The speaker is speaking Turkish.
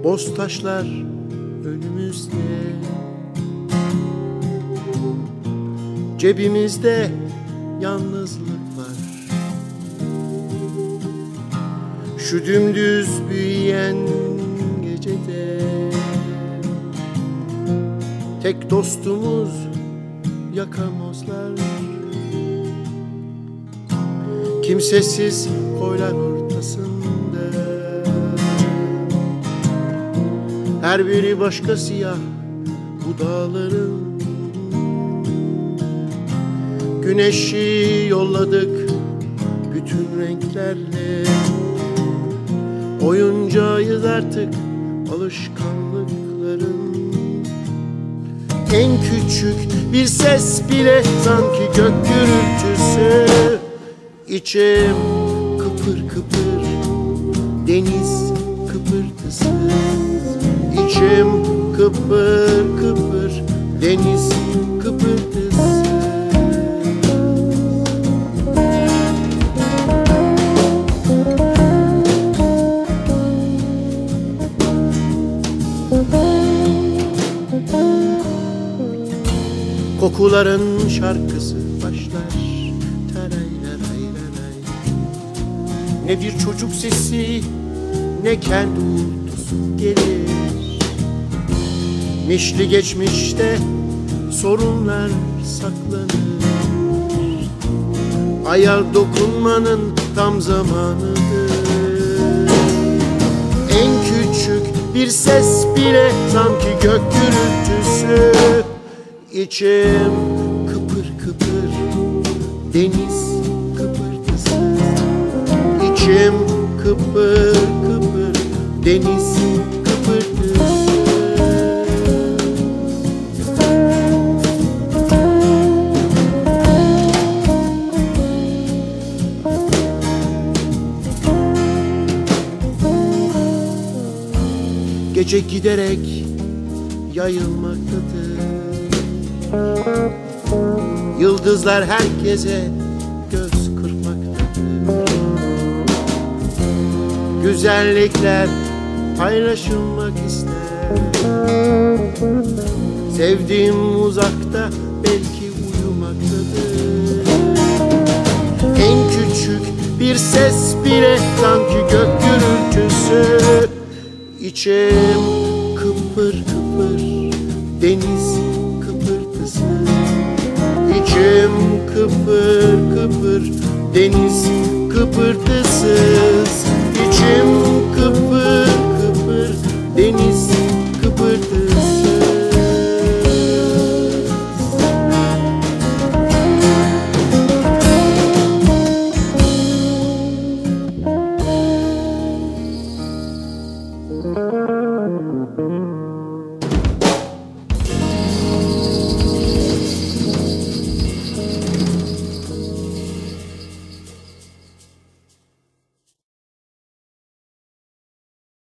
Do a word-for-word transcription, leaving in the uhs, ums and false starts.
boz taşlar önümüzde, cebimizde yalnızlık var. Şu dümdüz büyüyen gecede tek dostumuz yakamozlar. Kimsesiz koylar ortasında, her biri başka siyah bu dağların. Güneşi yolladık bütün renklerle, oyuncağıyız artık alışkanlıkların. En küçük bir ses bile sanki gök gürültüsü. İçim kıpır kıpır, deniz kıpırtısı. İçim kıpır kıpır, deniz kıpırtısı. Kokuların şarkısı başlar. Ne bir çocuk sesi, ne kendi uğultusu gelir. Mişli geçmişte sorunlar saklanır. Aya dokunmanın tam zamanıdır. En küçük bir ses bile sanki gök gürültüsü. İçim kıpır kıpır, deniz kıpırtısı. İçim kıpır kıpır, deniz kıpırtısı. Gece giderek yayılmaktadır. Yıldızlar herkese göz kırpmaktadır. Güzellikler paylaşılmak ister. Sevdiğim uzakta belki uyumaktadır. En küçük bir ses bile sanki gök gürültüsü. İçim kıpır kıpır, deniz kıpırtısı. İçim kıpır kıpır, deniz kıpırtısı.